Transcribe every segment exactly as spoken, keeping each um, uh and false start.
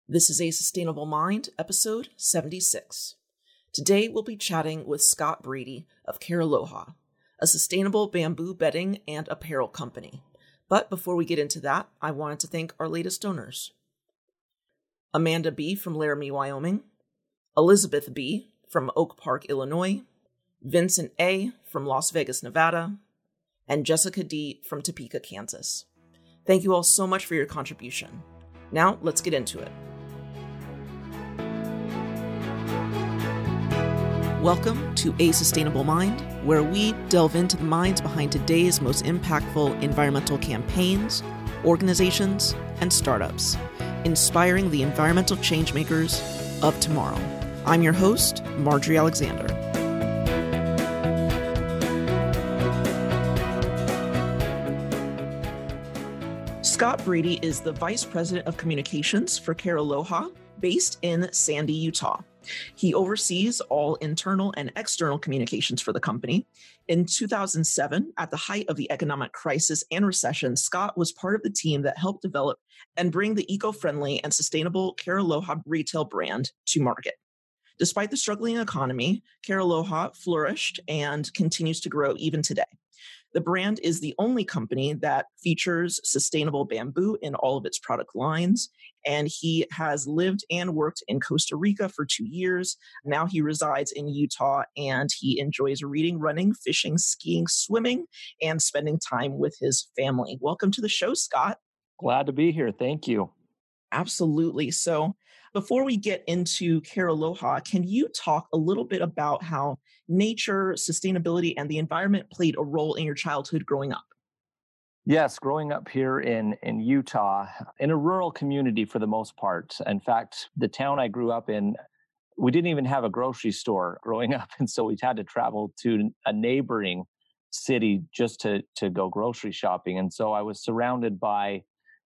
This is A Sustainable Mind, episode seventy-six. Today we'll be chatting with Scott Brady of Carealoha, a sustainable bamboo bedding and apparel company. But before we get into that, I wanted to thank our latest donors. Amanda B. from Laramie, Wyoming, Elizabeth B. from Oak Park, Illinois, Vincent A. from Las Vegas, Nevada, and Jessica D. from Topeka, Kansas. Thank you all so much for your contribution. Now, let's get into it. Welcome to A Sustainable Mind, where we delve into the minds behind today's most impactful environmental campaigns, organizations, and startups, inspiring the environmental changemakers of tomorrow. I'm your host, Marjorie Alexander. Scott Brady is the Vice President of Communications for Carealoha, based in Sandy, Utah. He oversees all internal and external communications for the company. In two thousand seven, at the height of the economic crisis and recession, Scott was part of the team that helped develop and bring the eco-friendly and sustainable Carealoha retail brand to market. Despite the struggling economy, Carealoha flourished and continues to grow even today. The brand is the only company that features sustainable bamboo in all of its product lines, and he has lived and worked in Costa Rica for two years. Now he resides in Utah, and he enjoys reading, running, fishing, skiing, swimming, and spending time with his family. Welcome to the show, Scott. Glad to be here. Thank you. Absolutely. So before we get into Carealoha, can you talk a little bit about how nature, sustainability, and the environment played a role in your childhood growing up? Yes, growing up here in, in Utah, in a rural community for the most part. In fact, the town I grew up in, we didn't even have a grocery store growing up. And so we had to travel to a neighboring city just to, to go grocery shopping. And so I was surrounded by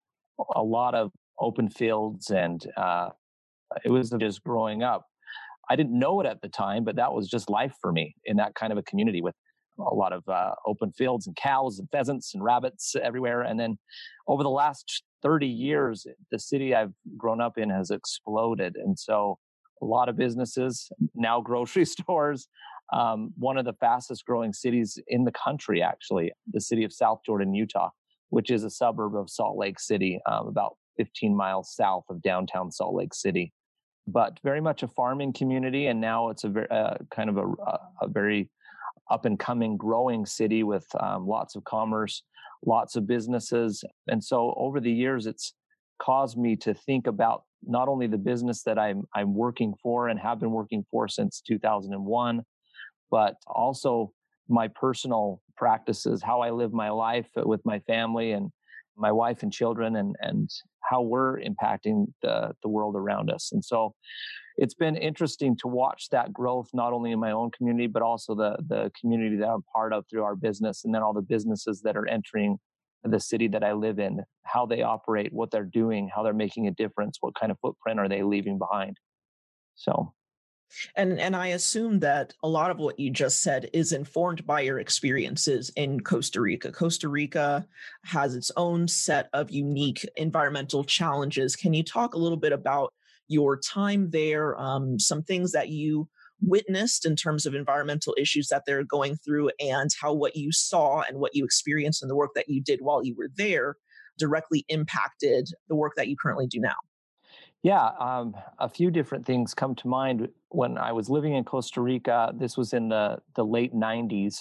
a lot of open fields, and uh, it was just growing up. I didn't know it at the time, but that was just life for me in that kind of a community with a lot of uh, open fields and cows and pheasants and rabbits everywhere. And then over the last thirty years, the city I've grown up in has exploded. And so a lot of businesses, now grocery stores, um, one of the fastest growing cities in the country, actually, the city of South Jordan, Utah, which is a suburb of Salt Lake City, um, about fifteen miles south of downtown Salt Lake City. But very much a farming community, and now it's a very uh, kind of a, a very up and coming, growing city with um, lots of commerce, lots of businesses. And so over the years, it's caused me to think about not only the business that I'm I'm working for and have been working for since two thousand one, but also my personal practices, how I live my life with my family and my wife and children, and and how we're impacting the, the world around us. And so it's been interesting to watch that growth, not only in my own community, but also the, the community that I'm part of through our business, and then all the businesses that are entering the city that I live in, how they operate, what they're doing, how they're making a difference, what kind of footprint are they leaving behind. So And and I assume that a lot of what you just said is informed by your experiences in Costa Rica. Costa Rica has its own set of unique environmental challenges. Can you talk a little bit about your time there, um, some things that you witnessed in terms of environmental issues that they're going through, and how what you saw and what you experienced and the work that you did while you were there directly impacted the work that you currently do now? Yeah, um, a few different things come to mind. When I was living in Costa Rica, this was in the, the late nineties.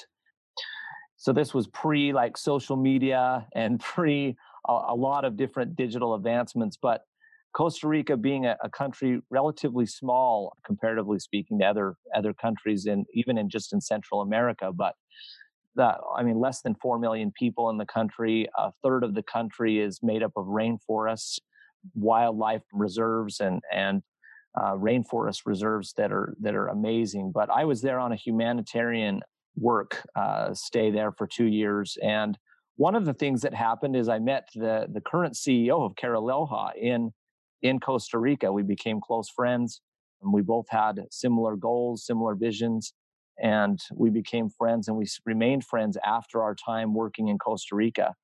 So this was pre like social media and pre a, a lot of different digital advancements. But Costa Rica being a, a country relatively small, comparatively speaking, to other other countries, in even in just in Central America, but that I mean, less than four million people in the country. A third of the country is made up of rainforests, wildlife reserves, and and uh, rainforest reserves that are that are amazing. But I was there on a humanitarian work uh, stay there for two years, and one of the things that happened is I met the the current C E O of Carealoha in in Costa Rica. We became close friends, and we both had similar goals, similar visions, and we became friends, and we remained friends after our time working in Costa Rica.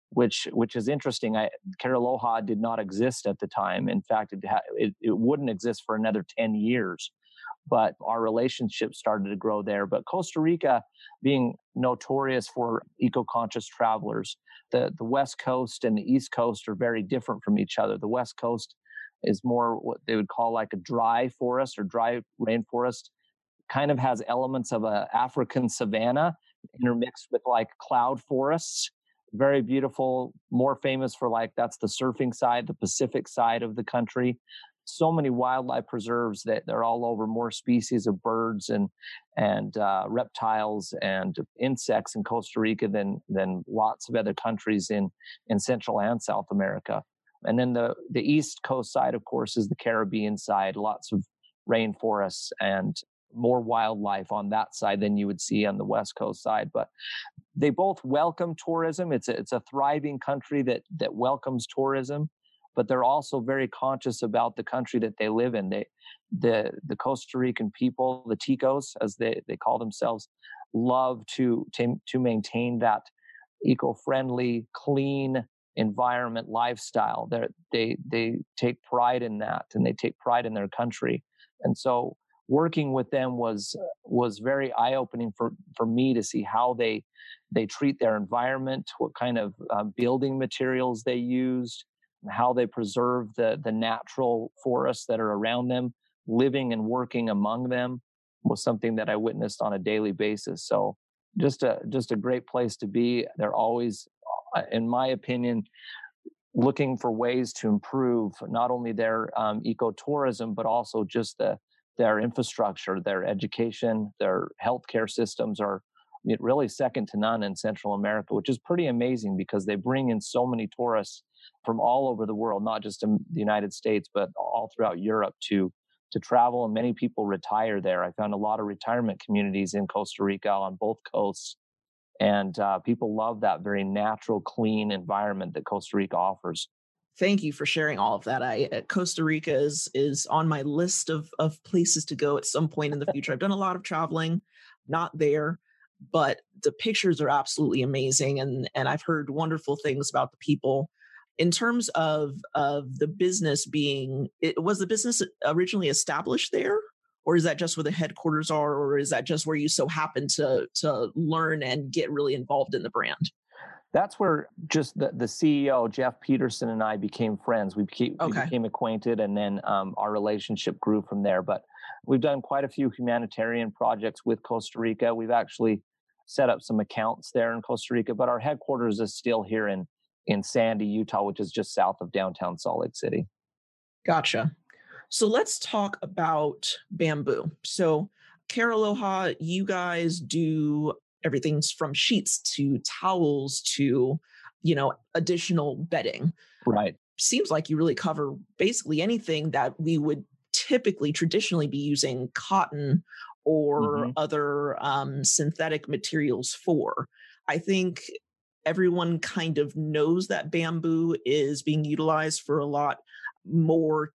which which is interesting. I, Karialoha did not exist at the time. In fact, it, ha- it it wouldn't exist for another ten years. But our relationship started to grow there. But Costa Rica, being notorious for eco-conscious travelers, the, the West Coast and the East Coast are very different from each other. The West Coast is more what they would call like a dry forest or dry rainforest, kind of has elements of a African savanna intermixed with like cloud forests. Very beautiful, more famous for like, that's the surfing side, the Pacific side of the country. So many wildlife preserves that they're all over, more species of birds and and uh, reptiles and insects in Costa Rica than than lots of other countries in in Central and South America. And then the the East Coast side, of course, is the Caribbean side. Lots of rainforests and more wildlife on that side than you would see on the West Coast side. But they both welcome tourism. It's a, it's a thriving country that that welcomes tourism. But they're also very conscious about the country that they live in. They, the the Costa Rican people, the Ticos, as they, they call themselves, love to, to to maintain that eco-friendly, clean environment lifestyle. They they they take pride in that, and they take pride in their country. And so, working with them was was very eye-opening for for me to see how they they treat their environment, what kind of uh, building materials they used, how they preserve the the natural forests that are around them, living and working among them was something that I witnessed on a daily basis. So just a just a great place to be. They're always, in my opinion, looking for ways to improve not only their um, ecotourism, but also just the their infrastructure, their education, their healthcare systems are really second to none in Central America, which is pretty amazing because they bring in so many tourists from all over the world, not just in the United States, but all throughout Europe to to travel. And many people retire there. I found a lot of retirement communities in Costa Rica on both coasts. And uh, people love that very natural, clean environment that Costa Rica offers. Thank you for sharing all of that. I uh, Costa Rica is is on my list of of places to go at some point in the future. I've done a lot of traveling, not there, but the pictures are absolutely amazing, and and I've heard wonderful things about the people. In terms of of the business being, it, was the business originally established there, or is that just where the headquarters are, or is that just where you so happen to to learn and get really involved in the brand? That's where just the, the C E O, Jeff Peterson, and I became friends. We became, Okay. we became acquainted, and then um, our relationship grew from there. But we've done quite a few humanitarian projects with Costa Rica. We've actually set up some accounts there in Costa Rica, but our headquarters is still here in, in Sandy, Utah, which is just south of downtown Salt Lake City. Gotcha. So let's talk about bamboo. So Karialoha, you guys do everything from sheets to towels to, you know, additional bedding. Right. Seems like you really cover basically anything that we would typically traditionally be using cotton or Mm-hmm. other um, synthetic materials for. I think everyone kind of knows that bamboo is being utilized for a lot more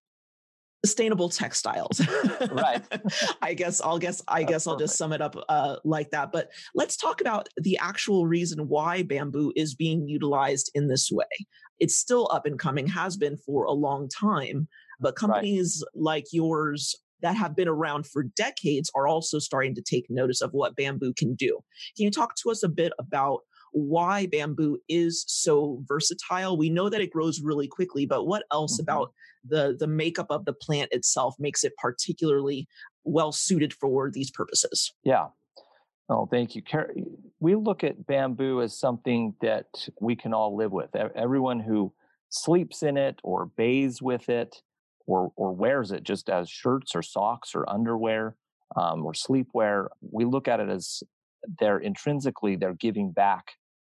sustainable textiles. Right. I guess I'll guess I That's guess I'll perfect. just sum it up uh, like that. But let's talk about the actual reason why bamboo is being utilized in this way. It's still up and coming, has been for a long time, but companies right. like yours that have been around for decades are also starting to take notice of what bamboo can do. Can you talk to us a bit about why bamboo is so versatile? We know that it grows really quickly, but what else mm-hmm. about the, the makeup of the plant itself makes it particularly well suited for these purposes? Yeah. Oh, thank you. We look at bamboo as something that we can all live with. Everyone who sleeps in it or bathes with it or or wears it just as shirts or socks or underwear um, or sleepwear, we look at it as they're intrinsically, they're giving back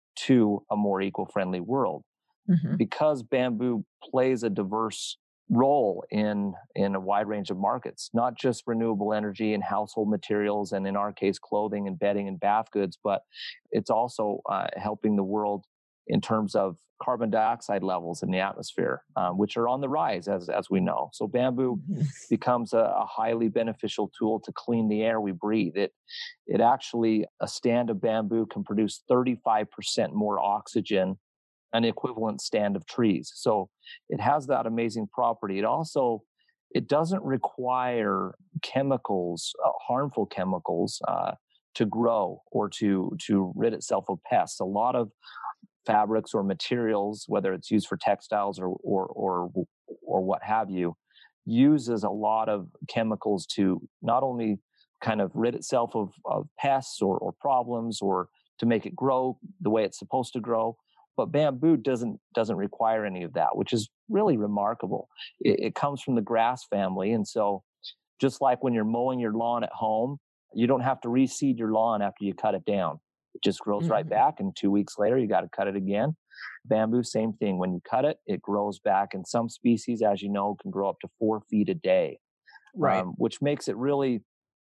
to a more eco-friendly world. Mm-hmm. Because bamboo plays a diverse role in in a wide range of markets, not just renewable energy and household materials, and in our case, clothing and bedding and bath goods, but it's also uh, helping the world in terms of carbon dioxide levels in the atmosphere, um, which are on the rise, as as we know. So bamboo mm-hmm. becomes a, a highly beneficial tool to clean the air we breathe. It it actually, a stand of bamboo can produce thirty-five percent more oxygen an equivalent stand of trees. So it has that amazing property. It also, it doesn't require chemicals, uh, harmful chemicals, uh, to grow or to to rid itself of pests. A lot of fabrics or materials, whether it's used for textiles or or or or what have you, uses a lot of chemicals to not only kind of rid itself of, of pests or, or problems or to make it grow the way it's supposed to grow. But bamboo doesn't doesn't require any of that, which is really remarkable. It, it comes from the grass family, and so just like when you're mowing your lawn at home, you don't have to reseed your lawn after you cut it down. It just grows mm-hmm. right back, and two weeks later, you got to cut it again. Bamboo, same thing. When you cut it, it grows back. And some species, as you know, can grow up to four feet a day, right? Um, which makes it really.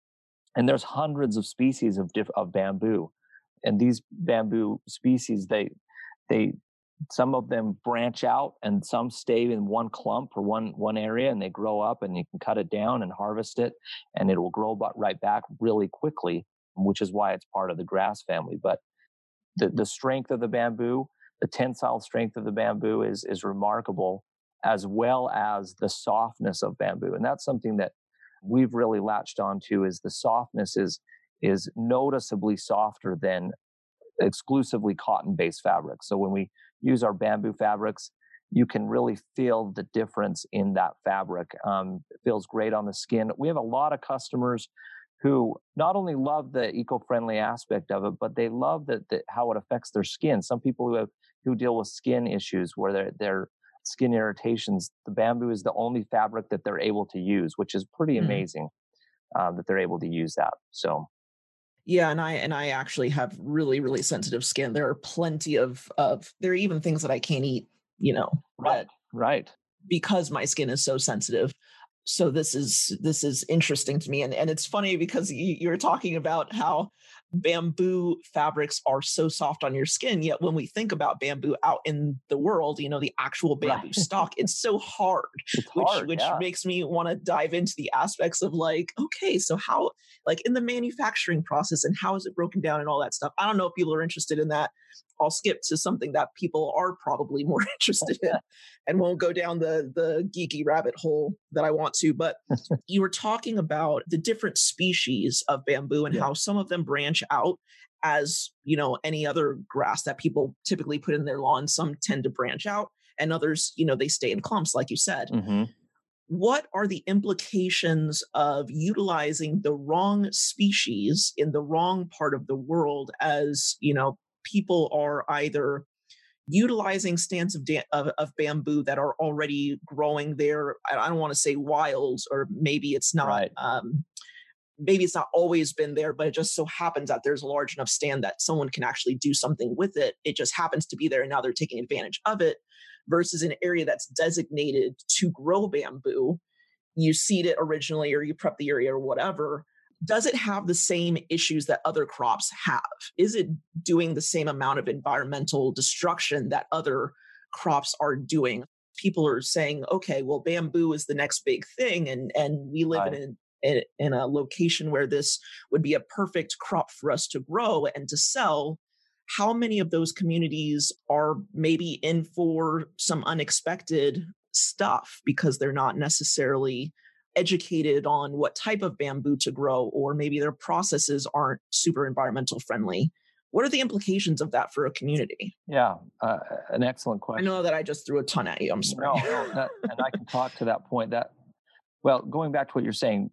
And there's hundreds of species of diff, of bamboo, and these bamboo species, they they some of them branch out, and some stay in one clump or one one area, and they grow up, and you can cut it down and harvest it, and it will grow but right back really quickly, which is why it's part of the grass family. But the the strength of the bamboo, the tensile strength of the bamboo is is remarkable, as well as the softness of bamboo, and that's something that we've really latched onto. Is the softness is is noticeably softer than exclusively cotton-based fabrics. So when we use our bamboo fabrics, you can really feel the difference in that fabric. Um, it feels great on the skin. We have a lot of customers who not only love the eco-friendly aspect of it, but they love that the, how it affects their skin. Some people who have who deal with skin issues where they're they're skin irritations, the bamboo is the only fabric that they're able to use, which is pretty amazing mm. um, that they're able to use that. So, yeah, and I and I actually have really really sensitive skin. There are plenty of of there are even things that I can't eat, you know, right, right, because my skin is so sensitive. So this is this is interesting to me, and and it's funny because you, you're talking about how bamboo fabrics are so soft on your skin, yet when we think about bamboo out in the world, you know, the actual bamboo right. stock, it's so hard, it's which hard, which yeah. makes me want to dive into the aspects of like, okay, so how, like in the manufacturing process and how is it broken down and all that stuff. I don't know if people are interested in that. I'll skip to something that people are probably more interested in and won't go down the the geeky rabbit hole that I want to. But you were talking about the different species of bamboo and yeah. how some of them branch out as, you know, any other grass that people typically put in their lawn. Some tend to branch out and others, you know, they stay in clumps, like you said. Mm-hmm. What are the implications of utilizing the wrong species in the wrong part of the world as, you know, people are either utilizing stands of, da- of, of bamboo that are already growing there. I don't want to say wild, or maybe it's not, right. um, maybe it's not always been there, but it just so happens that there's a large enough stand that someone can actually do something with it. It just happens to be there, and now they're taking advantage of it, versus an area that's designated to grow bamboo. You seed it originally, or you prep the area or whatever. Does it have the same issues that other crops have? Is it doing the same amount of environmental destruction that other crops are doing? People are saying, okay, well, bamboo is the next big thing, and, and we live right. in, a, in a location where this would be a perfect crop for us to grow and to sell. How many of those communities are maybe in for some unexpected stuff because they're not necessarily educated on what type of bamboo to grow, or maybe their processes aren't super environmental friendly? What are the implications of that for a community? Yeah, uh, an excellent question. I know that I just threw a ton at you. I'm sorry. No, no that, and I can talk to that point. That, well, going back to what you're saying,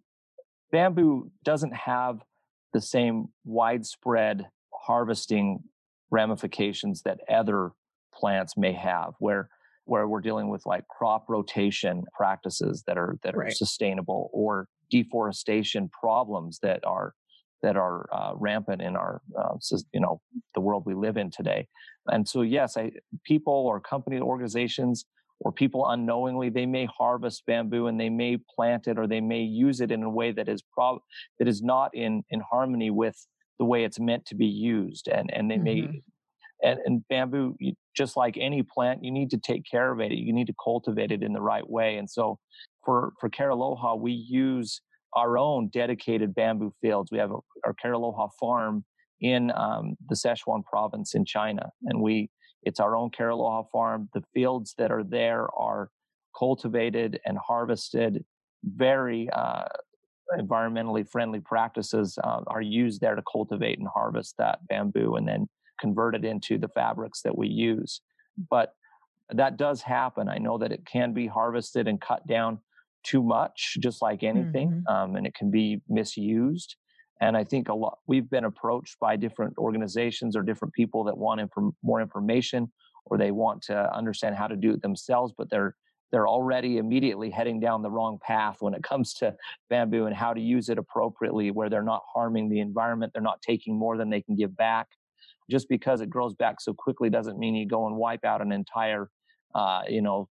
bamboo doesn't have the same widespread harvesting ramifications that other plants may have, where where we're dealing with like crop rotation practices that are that are right. sustainable, or deforestation problems that are that are uh, rampant in our uh, you know the world we live in today. And so yes, I, people or company organizations or people unknowingly, they may harvest bamboo and they may plant it, or they may use it in a way that is prob that is not in in harmony with the way it's meant to be used, and and they mm-hmm. may. And, and bamboo, you, just like any plant, you need to take care of it. You need to cultivate it in the right way. And so for, for Caraloha, we use our own dedicated bamboo fields. We have a, our Caraloha farm in um, the Sichuan province in China. And we It's our own Caraloha farm. The fields that are there are cultivated and harvested. Very uh, environmentally friendly practices uh, are used there to cultivate and harvest that bamboo and then convert it into the fabrics that we use. But that does happen. I know that it can be harvested and cut down too much, just like anything, Mm-hmm. um, and it can be misused. And I think a lot we've been approached by different organizations or different people that want inf- more information, or they want to understand how to do it themselves, but they're they're already immediately heading down the wrong path when it comes to bamboo and how to use it appropriately, where they're not harming the environment, they're not taking more than they can give back. Just because it grows back so quickly doesn't mean you go and wipe out an entire, uh, you know,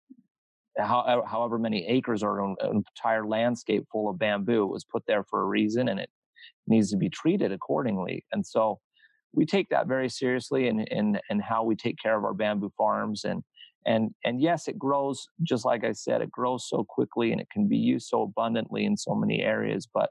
how, however many acres or an entire landscape full of bamboo. It was put there for a reason, and it needs to be treated accordingly. And so we take that very seriously in, in, in how we take care of our bamboo farms. And, and, and yes, it grows, just like I said, it grows so quickly and it can be used so abundantly in so many areas, but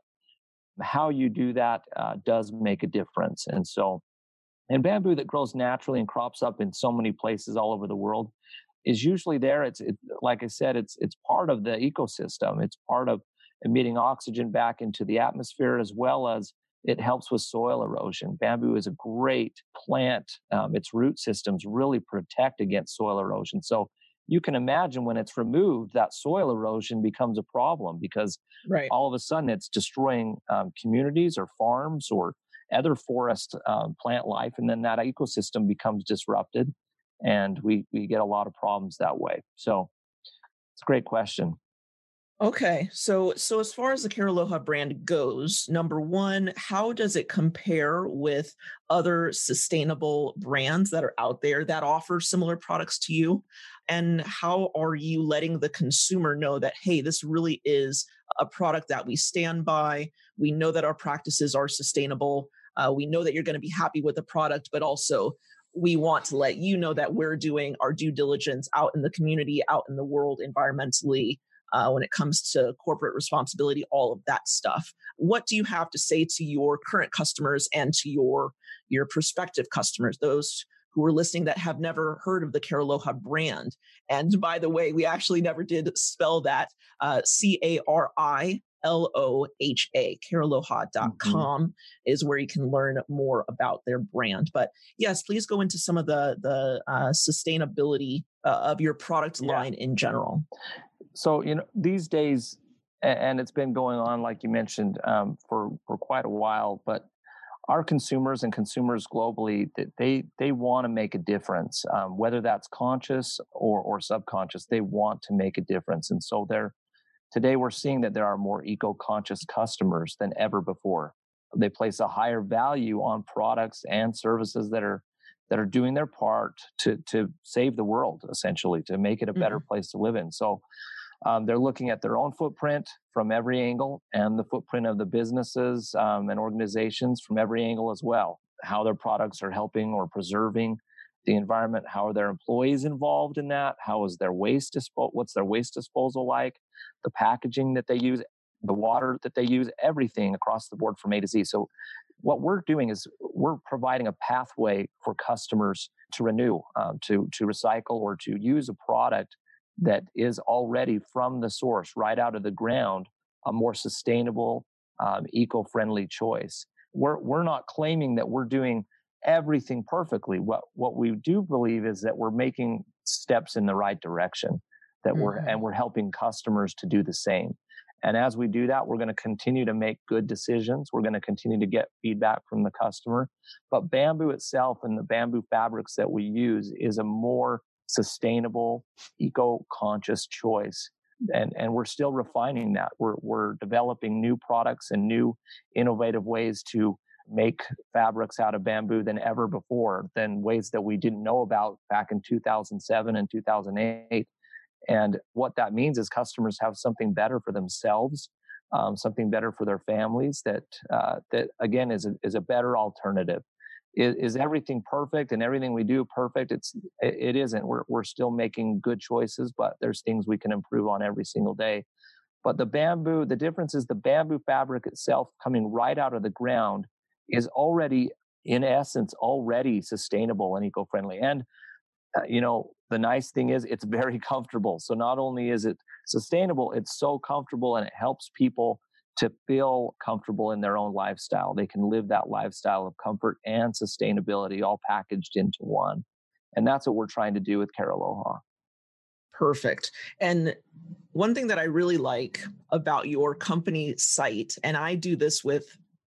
how you do that uh, does make a difference. And so, and bamboo that grows naturally and crops up in so many places all over the world is usually there. It's it, like I said, it's it's part of the ecosystem. It's part of emitting oxygen back into the atmosphere, as well as it helps with soil erosion. Bamboo is a great plant. Um, its root systems really protect against soil erosion. So you can imagine when it's removed, that soil erosion becomes a problem because Right. all of a sudden it's destroying um, communities or farms or other forest um, plant life, and then that ecosystem becomes disrupted, and we we get a lot of problems that way. So it's a great question. Okay. So so as far as the Caraloha brand goes, number one, how does it compare with other sustainable brands that are out there that offer similar products to you? And how are you letting the consumer know that, hey, this really is a product that we stand by? We know that our practices are sustainable. Uh, we know that you're going to be happy with the product, but also we want to let you know that we're doing our due diligence out in the community, out in the world environmentally, uh, when it comes to corporate responsibility, all of that stuff. What do you have to say to your current customers and to your your prospective customers, those who are listening that have never heard of the Caraloha brand? And by the way, we actually never did spell that. Uh, C A R I L O H A, caraloha dot com mm-hmm. is where you can learn more about their brand. But yes, please go into some of the, the uh, sustainability uh, of your product line yeah. in general. So, you know, these days, and it's been going on, like you mentioned, um, for, for quite a while, but our consumers and consumers globally, they they want to make a difference, um, whether that's conscious or, or subconscious, they want to make a difference. And so they're, today we're seeing that there are more eco-conscious customers than ever before. They place a higher value on products and services that are that are doing their part to to save the world, essentially, to make it a better mm-hmm. place to live in. So Um, they're looking at their own footprint from every angle and the footprint of the businesses um, and organizations from every angle as well. How their products are helping or preserving the environment. How are their employees involved in that? How is their waste disposal? What's their waste disposal like? The packaging that they use, the water that they use, everything across the board from A to Z. So what we're doing is we're providing a pathway for customers to renew, um, to to recycle, or to use a product that is already from the source, right out of the ground, a more sustainable, um, eco-friendly choice. We're we're not claiming that we're doing everything perfectly. What what we do believe is that we're making steps in the right direction, that mm-hmm. we're and we're helping customers to do the same. And as we do that, we're going to continue to make good decisions. We're going to continue to get feedback from the customer. But bamboo itself and the bamboo fabrics that we use is a more sustainable, eco-conscious choice. And, and we're still refining that. We're, we're developing new products and new innovative ways to make fabrics out of bamboo than ever before, than ways that we didn't know about back in two thousand seven and two thousand eight. And what that means is customers have something better for themselves, um, something better for their families that, uh, that again, is a, is a better alternative. Is, is everything perfect and everything we do perfect? It's it, it isn't. We're we're still making good choices, but there's things we can improve on every single day. But the bamboo, the difference is the bamboo fabric itself, coming right out of the ground, is already, in essence, already sustainable and eco-friendly. And uh, you know, the nice thing is it's very comfortable. So not only is it sustainable, it's so comfortable and it helps people to feel comfortable in their own lifestyle. They can live that lifestyle of comfort and sustainability all packaged into one. And that's what we're trying to do with Care Aloha. Perfect. And one thing that I really like about your company site, and I do this with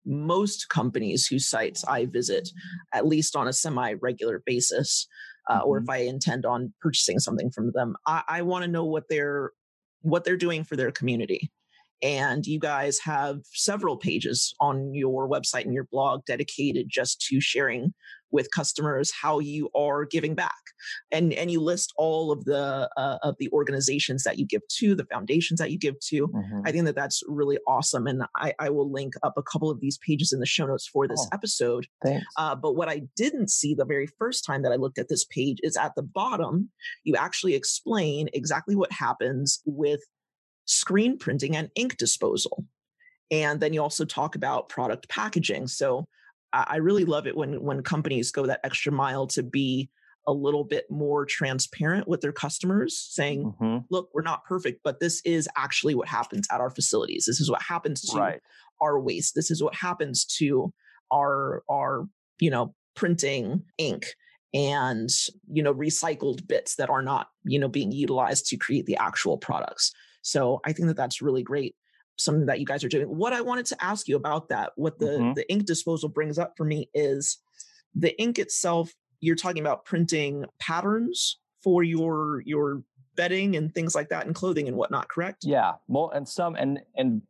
most companies whose sites I visit, at least on a semi-regular basis, uh, mm-hmm. or if I intend on purchasing something from them, I, I want to know what they're what they're doing for their community. And you guys have several pages on your website and your blog dedicated just to sharing with customers how you are giving back. And, and you list all of the uh, of the organizations that you give to, the foundations that you give to. Mm-hmm. I think that that's really awesome. And I, I will link up a couple of these pages in the show notes for this oh, episode. Thanks. Uh, but what I didn't see the very first time that I looked at this page is at the bottom, you actually explain exactly what happens with screen printing and ink disposal. And then you also talk about product packaging. So I really love it when, when companies go that extra mile to be a little bit more transparent with their customers, saying, mm-hmm. look, we're not perfect, but this is actually what happens at our facilities. This is what happens to right. our waste. This is what happens to our, our, you know, printing ink and, you know, recycled bits that are not, you know, being utilized to create the actual products. So I think that that's really great, something that you guys are doing. What I wanted to ask you about that, what the, mm-hmm. the ink disposal brings up for me is the ink itself. You're talking about printing patterns for your your bedding and things like that and clothing and whatnot, correct? Yeah. Well, and some, and, and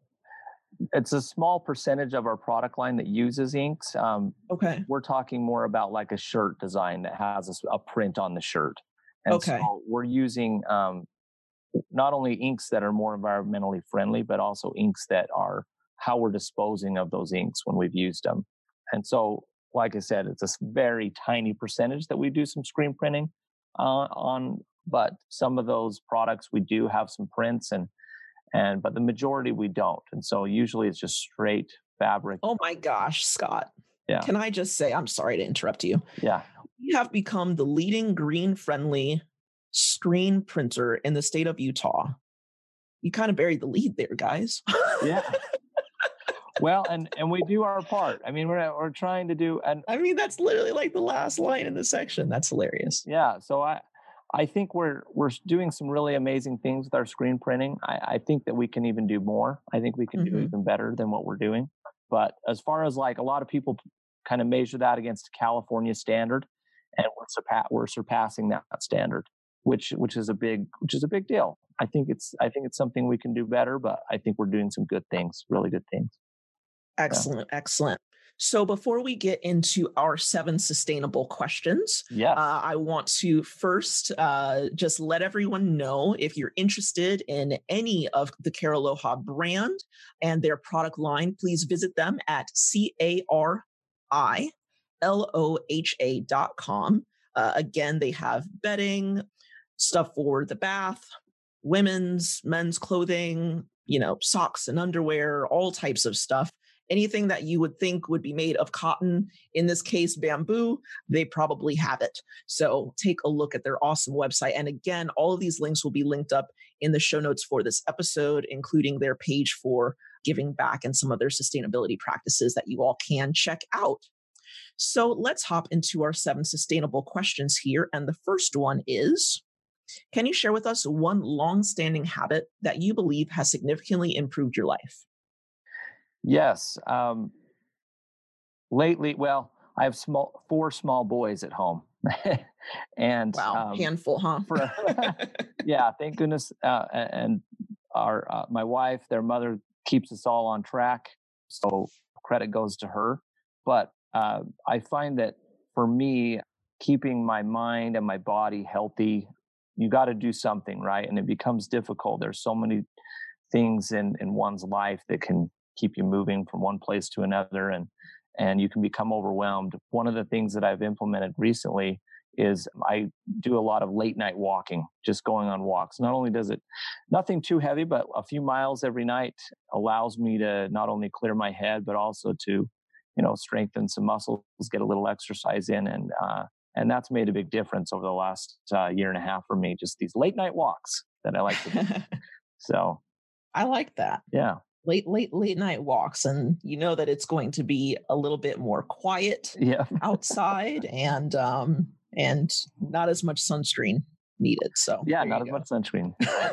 it's a small percentage of our product line that uses inks. Um, okay. We're talking more about like a shirt design that has a, a print on the shirt. And okay. so we're using, um, not only inks that are more environmentally friendly, but also inks that are how we're disposing of those inks when we've used them. And so, like I said, it's a very tiny percentage that we do some screen printing uh, on, but some of those products we do have some prints and, and, but the majority we don't. And so usually it's just straight fabric. Oh my gosh, Scott. Yeah. Can I just say, I'm sorry to interrupt you. Yeah. You have become the leading green friendly screen printer in the state of Utah. You kind of buried the lead there, guys. Yeah. Well, and and we do our part. I mean, we're we're trying to do, and I mean that's literally like the last line in the section. That's hilarious. Yeah. So I I think we're we're doing some really amazing things with our screen printing. I, I think that we can even do more. I think we can mm-hmm. do even better than what we're doing. But as far as like a lot of people kind of measure that against California standard, and we're surpa- we're surpassing that standard. Which which is a big which is a big deal. I think it's I think it's something we can do better, but I think we're doing some good things, really good things. Excellent, yeah. excellent. So before we get into our seven sustainable questions, yes. uh, I want to first uh, just let everyone know if you're interested in any of the Care Aloha brand and their product line, please visit them at C A R I L O H A dot com. Uh, again, they have bedding, stuff for the bath, women's, men's clothing, you know, socks and underwear, all types of stuff. Anything that you would think would be made of cotton, in this case, bamboo, they probably have it. So take a look at their awesome website. And again, all of these links will be linked up in the show notes for this episode, including their page for giving back and some of their sustainability practices that you all can check out. So let's hop into our seven sustainable questions here. And the first one is, can you share with us one long-standing habit that you believe has significantly improved your life? Yes. Um, lately, well, I have small, four small boys at home. and wow, um, handful, huh? for, yeah, thank goodness. Uh, and our uh, my wife, their mother, keeps us all on track. So credit goes to her. But uh, I find that for me, keeping my mind and my body healthy, you got to do something, right? And it becomes difficult. There's so many things in, in one's life that can keep you moving from one place to another, and and you can become overwhelmed. One of the things that I've implemented recently is I do a lot of late night walking, just going on walks. Not only does it, nothing too heavy, but a few miles every night allows me to not only clear my head, but also to, you know, strengthen some muscles, get a little exercise in, and uh, And that's made a big difference over the last uh, year and a half for me, just these late night walks that I like to do. So I like that. Yeah. Late, late, late night walks. And you know that it's going to be a little bit more quiet yeah. outside and, um, and not as much sunscreen needed. So yeah, not as go. much sunscreen.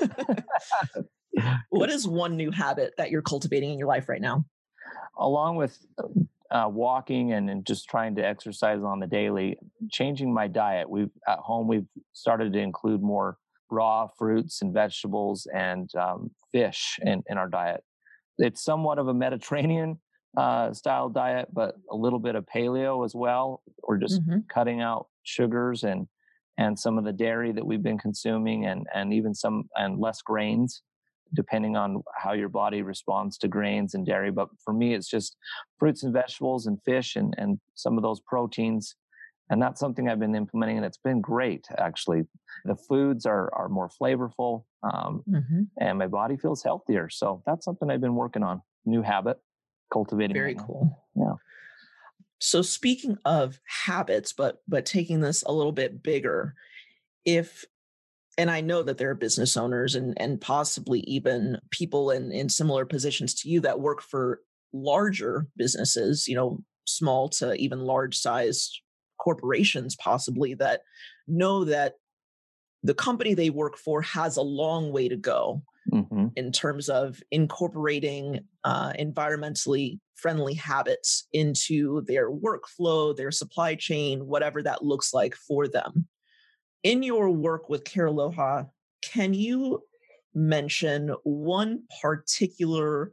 What is one new habit that you're cultivating in your life right now? Along with uh, walking and, and just trying to exercise on the daily, changing my diet. We've at home, we've started to include more raw fruits and vegetables and um, fish in, in our diet. It's somewhat of a Mediterranean uh, style diet, but a little bit of paleo as well. We're just mm-hmm. cutting out sugars and and some of the dairy that we've been consuming, and and even some and less grains, depending on how your body responds to grains and dairy. But for me, it's just fruits and vegetables and fish and and some of those proteins. And that's something I've been implementing, and it's been great, actually. The foods are are more flavorful, um, mm-hmm. and my body feels healthier. So that's something I've been working on. New habit, cultivating. Very right cool. Yeah. So speaking of habits, but but taking this a little bit bigger, if and I know that there are business owners and and possibly even people in in similar positions to you that work for larger businesses, you know, small to even large size corporations possibly, that know that the company they work for has a long way to go mm-hmm. in terms of incorporating uh, environmentally friendly habits into their workflow, their supply chain, whatever that looks like for them. In your work with Care Aloha, can you mention one particular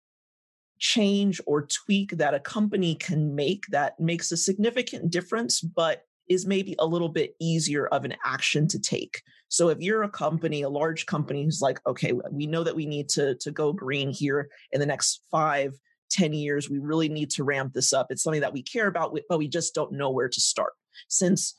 change or tweak that a company can make that makes a significant difference, but is maybe a little bit easier of an action to take? So if you're a company, a large company who's like, okay, we know that we need to, to go green here in the next five, ten years, we really need to ramp this up. It's something that we care about, but we just don't know where to start. Since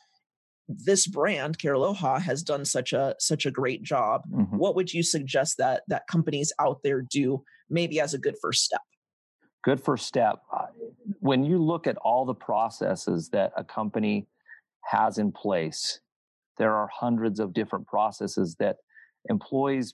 this brand, Care Aloha, has done such a such a great job, mm-hmm. what would you suggest that that companies out there do maybe as a good first step? Good first step. When you look at all the processes that a company has in place, there are hundreds of different processes that employees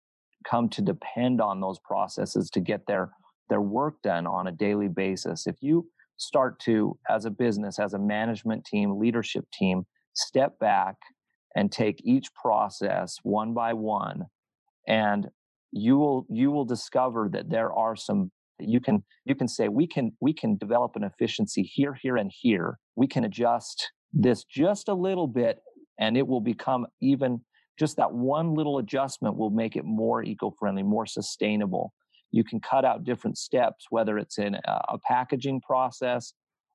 come to depend on those processes to get their, their work done on a daily basis. If you start to, as a business, as a management team, leadership team, step back and take each process one by one, and you will you will discover that there are some you can you can say we can we can develop an efficiency here, here, and here. We can adjust this just a little bit, and it will become even just that one little adjustment will make it more eco-friendly, more sustainable. You can cut out different steps, whether it's in a, a packaging process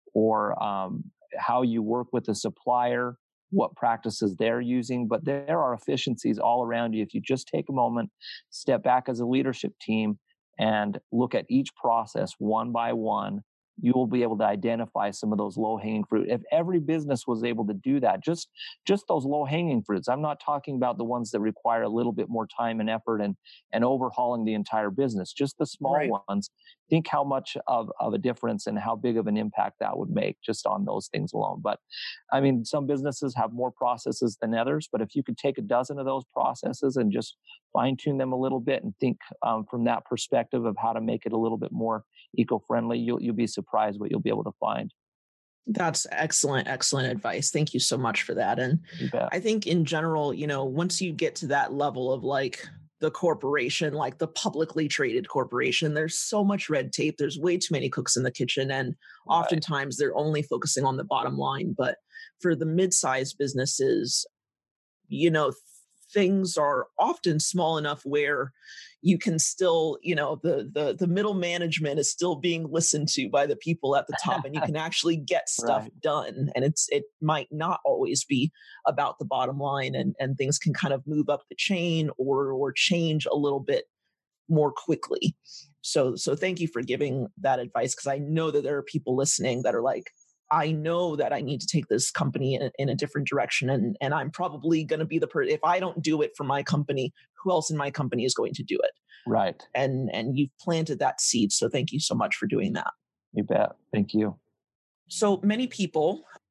or um, how you work with a supplier, what practices they're using. But there are efficiencies all around you. If you just take a moment, step back as a leadership team and look at each process one by one, you will be able to identify some of those low-hanging fruit. If every business was able to do that, just, just those low-hanging fruits, I'm not talking about the ones that require a little bit more time and effort and, and overhauling the entire business, just the small right. ones. Think how much of, of a difference and how big of an impact that would make just on those things alone. But I mean, some businesses have more processes than others, but if you could take a dozen of those processes and just fine tune them a little bit and think um, from that perspective of how to make it a little bit more eco-friendly, you'll, you'll be surprised what you'll be able to find. That's excellent, excellent advice. Thank you so much for that. And I think in general, you know, once you get to that level of like the corporation, like the publicly traded corporation, there's so much red tape. There's way too many cooks in the kitchen. And oftentimes they're only focusing on the bottom line. But for the mid-sized businesses, you know, things are often small enough where you can still, you know, the the the middle management is still being listened to by the people at the top, and you can actually get stuff right. done. And it's it might not always be about the bottom line, and and things can kind of move up the chain or or change a little bit more quickly. So so thank you for giving that advice, because I know that there are people listening that are like, I know that I need to take this company in, in a different direction. And, and I'm probably going to be the person, if I don't do it for my company, who else in my company is going to do it? Right. And, and you've planted that seed. So thank you so much for doing that. You bet. Thank you. So many people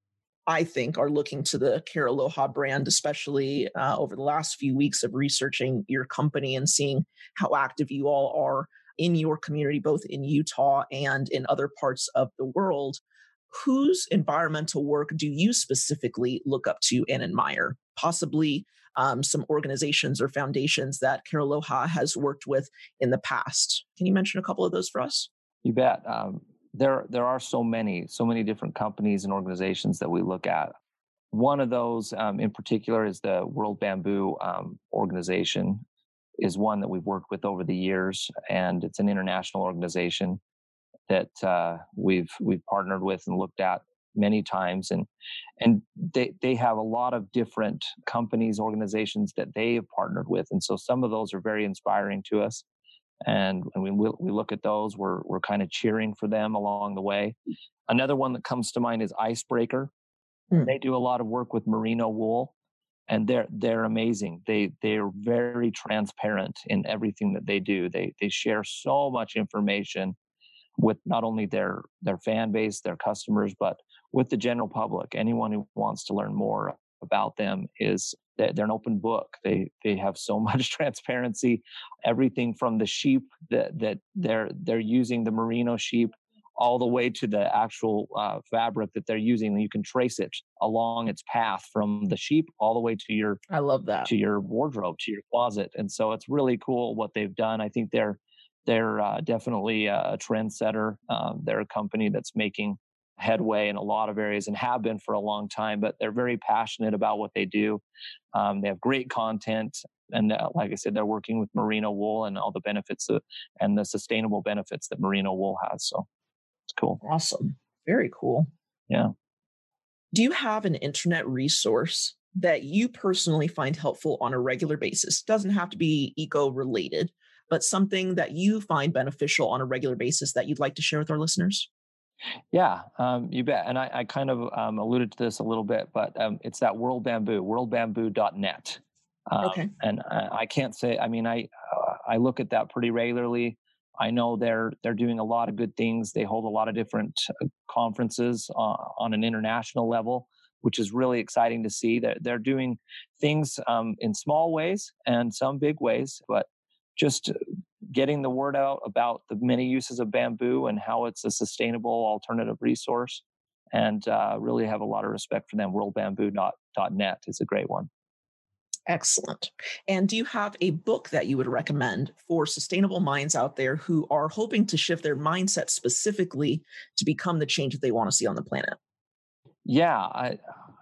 I think, are looking to the Care Aloha brand, especially uh, over the last few weeks of researching your company and seeing how active you all are in your community, both in Utah and in other parts of the world. Whose environmental work do you specifically look up to and admire? Possibly um, some organizations or foundations that Care Aloha has worked with in the past. Can you mention a couple of those for us? You bet. Um, there, there are so many, so many different companies and organizations that we look at. One of those, um, in particular, is the World Bamboo um, Organization. Is one that we've worked with over the years, and it's an international organization that uh, we've we've partnered with and looked at many times, and and they they have a lot of different companies, organizations that they have partnered with, and so some of those are very inspiring to us. And when we we look at those, we're we're kind of cheering for them along the way. Another one that comes to mind is Icebreaker. Hmm. They do a lot of work with merino wool, and they're they're amazing. They they're very transparent in everything that they do. They they share so much information with not only their their fan base, their customers, but with the general public. Anyone who wants to learn more about them is they're an open book. They they have so much transparency. Everything from the sheep that that they're they're using, the merino sheep, all the way to the actual uh, fabric that they're using. You can trace it along its path from the sheep all the way to your I love that. to your wardrobe, to your closet. And so it's really cool what they've done. I think they're they're uh, definitely a trendsetter. Um, they're a company that's making headway in a lot of areas and have been for a long time, but they're very passionate about what they do. Um, they have great content. And uh, like I said, they're working with merino wool and all the benefits of, and the sustainable benefits that merino wool has. So it's cool. Awesome. Very cool. Yeah. Do you have an internet resource that you personally find helpful on a regular basis? Doesn't have to be eco related, but something that you find beneficial on a regular basis that you'd like to share with our listeners? Yeah, um, you bet. And I, I kind of um, alluded to this a little bit, but um, it's that World Bamboo, world bamboo dot net. Um, Okay. and I, I can't say, I mean, I uh, I look at that pretty regularly. I know they're they're doing a lot of good things. They hold a lot of different conferences uh, on an international level, which is really exciting to see. That they're, they're doing things um, in small ways and some big ways, but just getting the word out about the many uses of bamboo and how it's a sustainable alternative resource. And uh, really have a lot of respect for them. world bamboo dot net is a great one. Excellent. And do you have a book that you would recommend for sustainable minds out there who are hoping to shift their mindset specifically to become the change that they want to see on the planet? Yeah, I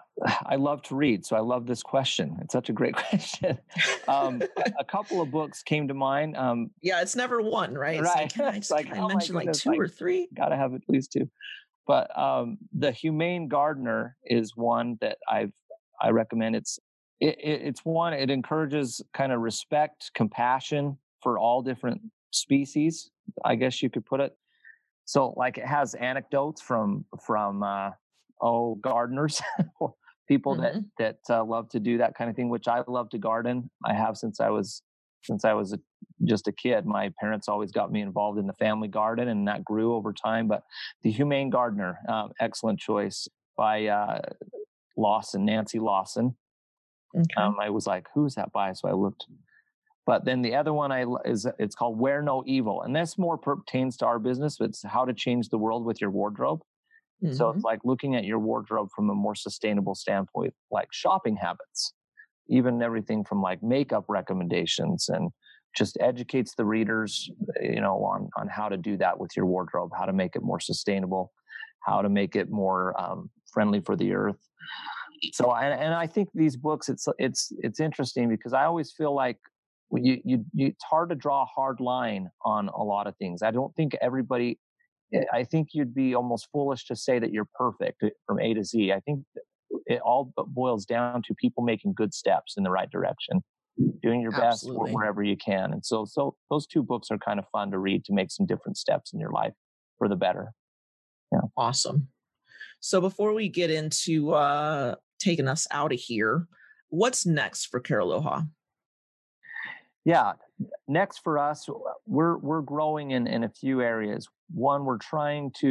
I love to read, so I love this question. It's such a great question. Um, a couple of books came to mind. Um, yeah, it's never one, right? It's right. Like, can I, just, like, can I oh mention like two like, or three? Got to have at least two. But um, The Humane Gardener is one that I've I recommend. It's it, it, it's one. It encourages kind of respect, compassion for all different species, I guess you could put it. So, like, it has anecdotes from from uh, oh gardeners, people Mm-hmm. that that uh, love to do that kind of thing. Which I love to garden. I have since I was since I was a, just a kid. My parents always got me involved in the family garden, and that grew over time. But The Humane Gardener, um, excellent choice by uh, Lawson, Nancy Lawson. Okay. Um, I was like, who's that by? So I looked. But then the other one I is it's called Wear No Evil, and this more pertains to our business. It's how to change the world with your wardrobe. Mm-hmm. So it's like looking at your wardrobe from a more sustainable standpoint, like shopping habits, even everything from like makeup recommendations, and just educates the readers, you know, on on how to do that with your wardrobe, how to make it more sustainable, how to make it more um, friendly for the earth. So, and, and I think these books, it's it's it's interesting because I always feel like you, you you it's hard to draw a hard line on a lot of things. I don't think everybody. I think you'd be almost foolish to say that you're perfect from A to Z. I think it all boils down to people making good steps in the right direction, doing your best Absolutely. wherever you can. And so, so those two books are kind of fun to read to make some different steps in your life for the better. Yeah. Awesome. So before we get into uh, taking us out of here, what's next for Care Aloha? Yeah. Next for us, we're we're growing in, in a few areas. One, we're trying to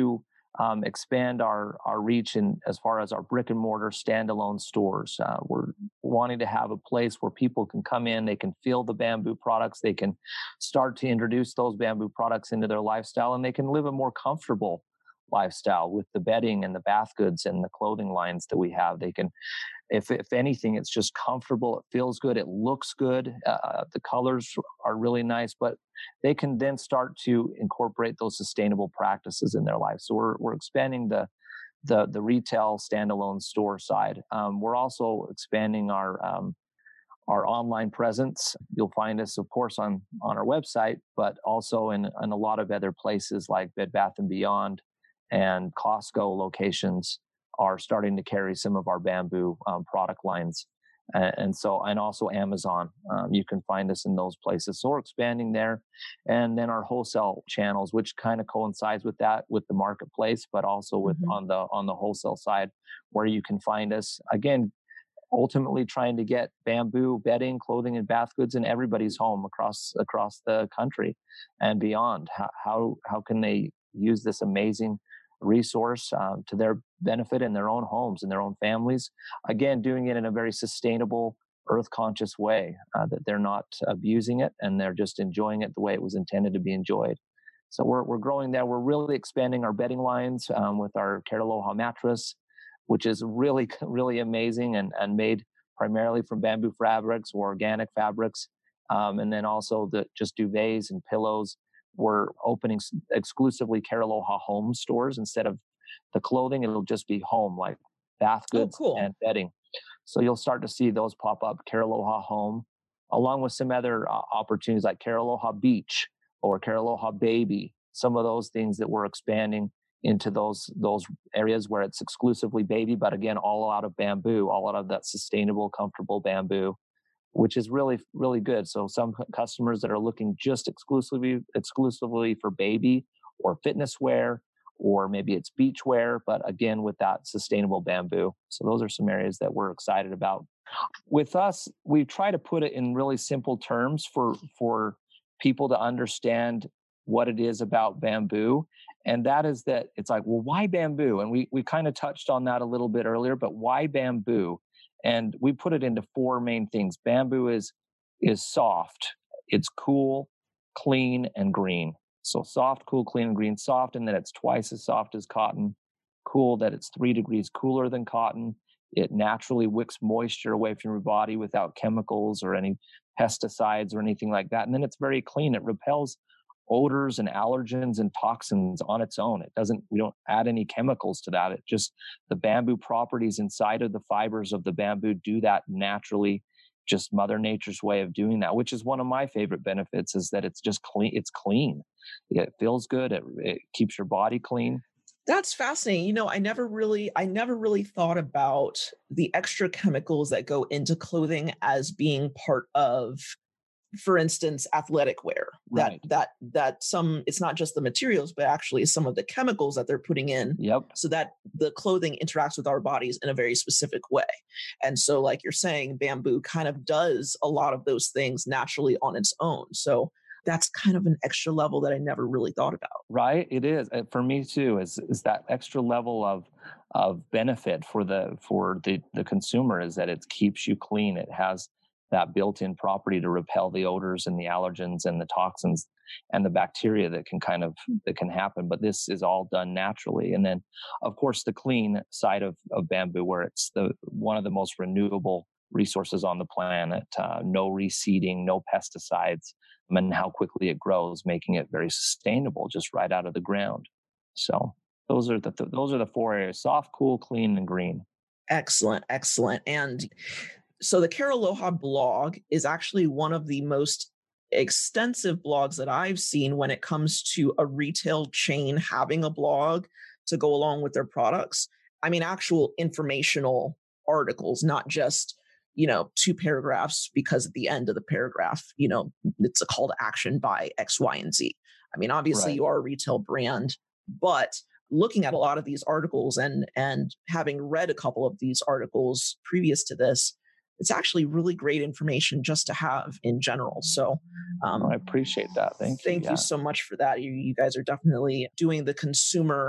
um, expand our our reach in as far as our brick and mortar standalone stores. Uh, we're wanting to have a place where people can come in, they can feel the bamboo products, they can start to introduce those bamboo products into their lifestyle, and they can live a more comfortable lifestyle with the bedding and the bath goods and the clothing lines that we have. They can, if if anything, it's just comfortable. It feels good. It looks good. Uh, the colors are really nice, but they can then start to incorporate those sustainable practices in their life. So we're we're expanding the the the retail standalone store side. Um, we're also expanding our um, our online presence. You'll find us, of course, on on our website, but also in in a lot of other places like Bed Bath and Beyond and Costco locations are starting to carry some of our bamboo um, product lines. And, and so, and also Amazon, um, you can find us in those places. So we're expanding there. And then our wholesale channels, which kind of coincides with that, with the marketplace, but also with mm-hmm. on the, on the wholesale side, where you can find us again, ultimately trying to get bamboo bedding, clothing, and bath goods in everybody's home across, across the country and beyond. How, how, how can they use this amazing resource um, to their benefit in their own homes and their own families? Again, doing it in a very sustainable, earth-conscious way, uh, that they're not abusing it and they're just enjoying it the way it was intended to be enjoyed. So we're we're growing there. We're really expanding our bedding lines um, with our Care Aloha mattress, which is really, really amazing and, and made primarily from bamboo fabrics or organic fabrics. Um, and then also the just duvets and pillows. We're opening exclusively Care Aloha home stores. Instead of the clothing, it'll just be home, like bath goods oh, cool. and bedding. So you'll start to see those pop up, Care Aloha Home, along with some other uh, opportunities like Care Aloha Beach or Care Aloha Baby. Some of those things that we're expanding into those those areas where it's exclusively baby, but again, all out of bamboo, all out of that sustainable, comfortable bamboo, which is really, really good. So some customers that are looking just exclusively exclusively for baby or fitness wear, or maybe it's beach wear, but again, with that sustainable bamboo. So those are some areas that we're excited about. With us, we try to put it in really simple terms for, for people to understand what it is about bamboo. And that is that it's like, well, why bamboo? And we, we kind of touched on that a little bit earlier, but why bamboo? And we put it into four main things. Bamboo is is soft, it's cool, clean, and green. So soft, cool, clean, and green. Soft in that it's twice as soft as cotton. Cool that it's three degrees cooler than cotton. It naturally wicks moisture away from your body without chemicals or any pesticides or anything like that. And then it's very clean. It repels odors and allergens and toxins on its own. It doesn't, we don't add any chemicals to that. It just, the bamboo properties inside of the fibers of the bamboo do that naturally, just Mother Nature's way of doing that, which is one of my favorite benefits, is that it's just clean. It's clean. It feels good. It, it keeps your body clean. That's fascinating. You know, I never really, I never really thought about the extra chemicals that go into clothing as being part of, for instance, athletic wear. That Right. that that some, it's not just the materials, but actually some of the chemicals that they're putting in, Yep. so that the clothing interacts with our bodies in a very specific way. And so, like you're saying, bamboo kind of does a lot of those things naturally on its own. So that's kind of an extra level that I never really thought about. Right. It is. Uh, For me too, is is that extra level of of benefit for the for the, the consumer, is that it keeps you clean. It has that built-in property to repel the odors and the allergens and the toxins and the bacteria that can kind of that can happen. But this is all done naturally. And then, of course, the clean side of, of bamboo, where it's the one of the most renewable resources on the planet. Uh, no reseeding, no pesticides, and how quickly it grows, making it very sustainable just right out of the ground. So those are the th- those are the four areas: soft, cool, clean, and green. Excellent, excellent. And so the Care Aloha blog is actually one of the most extensive blogs that I've seen when it comes to a retail chain having a blog to go along with their products. I mean, actual informational articles, not just, you know, two paragraphs, because at the end of the paragraph, you know, it's a call to action by X, Y, and Z. I mean, obviously Right. you are a retail brand, but looking at a lot of these articles and and having read a couple of these articles previous to this, it's actually really great information just to have in general. So um, I appreciate that. Thank you. thank Yeah. you so much for that. You, you guys are definitely doing the consumer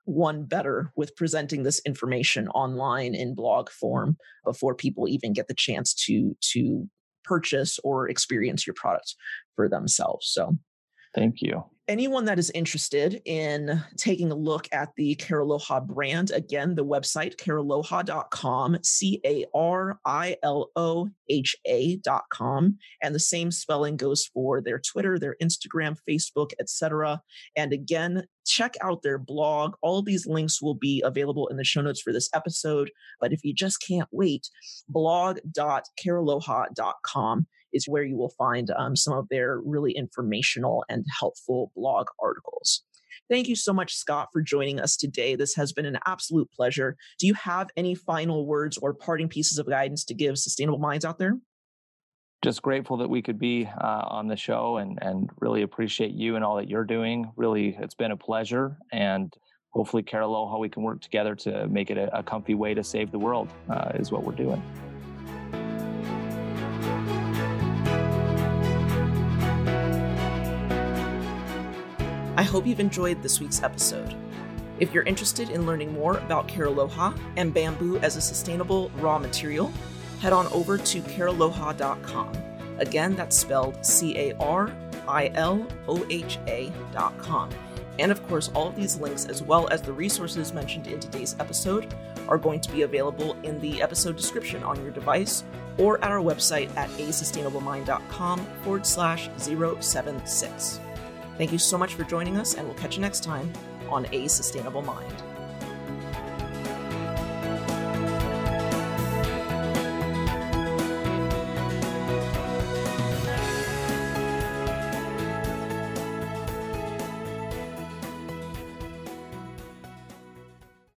one better with presenting this information online in blog form before people even get the chance to to purchase or experience your product for themselves. So thank you. Anyone that is interested in taking a look at the Cariloha brand, again, the website, cariloha dot com, C A R I L O H A dot com. And the same spelling goes for their Twitter, their Instagram, Facebook, et cetera. And again, check out their blog. All of these links will be available in the show notes for this episode. But if you just can't wait, blog dot cariloha dot com is where you will find um, some of their really informational and helpful blog articles. Thank you so much, Scott, for joining us today. This has been an absolute pleasure. Do you have any final words or parting pieces of guidance to give sustainable minds out there? Just grateful that we could be uh, on the show and, and really appreciate you and all that you're doing. Really, it's been a pleasure. And hopefully, Cariloha, we can work together to make it a, a comfy way to save the world uh, is what we're doing. I hope you've enjoyed this week's episode. If you're interested in learning more about Cariloha and bamboo as a sustainable raw material, head on over to cariloha dot com. Again, that's spelled C A R I L O H A dot com. And of course, all of these links, as well as the resources mentioned in today's episode, are going to be available in the episode description on your device or at our website at a sustainable mind dot com forward slash zero seven six. Thank you so much for joining us, and we'll catch you next time on A Sustainable Mind.